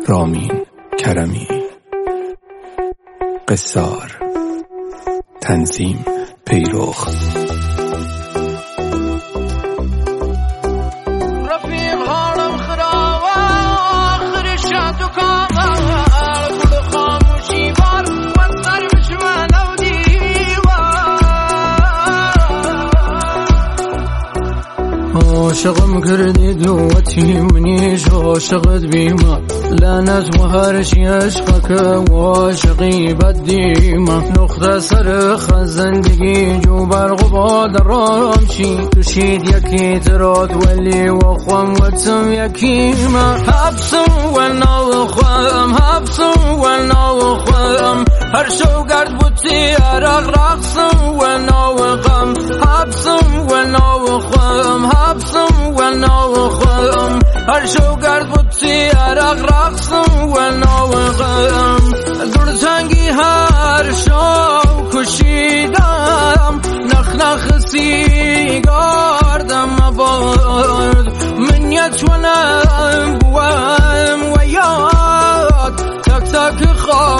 رامین کرمی. قصار تنظیم پیروخ. عاشقم کردی دوتی منیش عاشقت بیما لعنت و هرشی عشقك و عاشقی بدیما نقطه سرخ زندگی جو برق با درامشی تشید یکی تراد ولی و خوام و تم یکیما حبسم و ناوخم حبسم و ناوخم هر شو گرد بوتی عرق رقصم و ناوخم حبسم و ناوخم حبسم و ناوخم هر شو گرد بوتی عرق رقصم و ناوخم گرزنگی هر شو کشیدم نخ نخ سیگاردم مبارد من یتونم بوام و یاد تک تک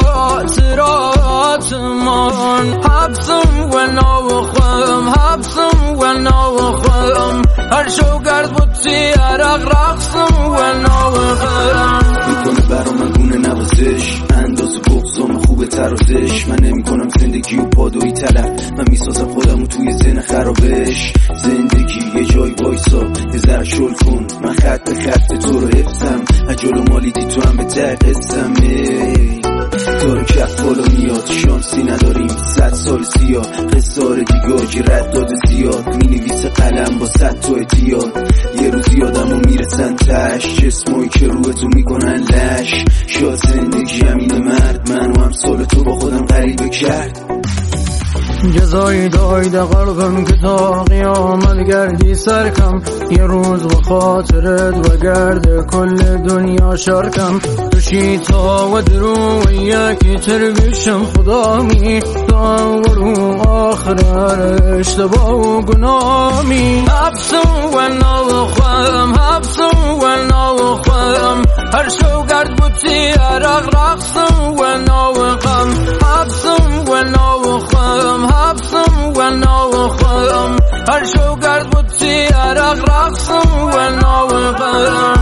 خاطرات من حبسم و ناوخم حبسم و ناوخم هر شو گرد بوتی عرق رقصم و ناوخم میکنه برا من گونه نوازش انداز بغضام خوبه ترازش من نمی کنم زندگی و پادوی طلب من میسازم خودم توی ذهن خرابش زندگی یه جای وایسا یه ذره شل کن من خط به خط تو رو حفظم اجل و مالیدی تو هم به قصم داره کف بالا میاد شانسی نداریم 100 سال سیاه قصار دیگاجی رد داده زیاد می نویسه قلم با 100 تا اتیاد یه روز یادم و میرسن تش جسمایی که روی تو میکنن لش شاد زندگی همین مرد منو هم سال تو با خودم غریبه کرد جزایی دایده قلبم که تا قیامت گردی سرکم یه روز و خاطرت و گرد کل دنیا شرکم توشی تا و درو و یکی تر بشم خدا می تا ورو آخر اشتباه و گنامی حبسم و ناوخم حبسم و ناوخم هر شو گرد بوتی عرق رقصم و ناوخم حبسم و ناوخم حبسم و ناوخم هر شو گرد بوتی عرق رقصم و ناوخم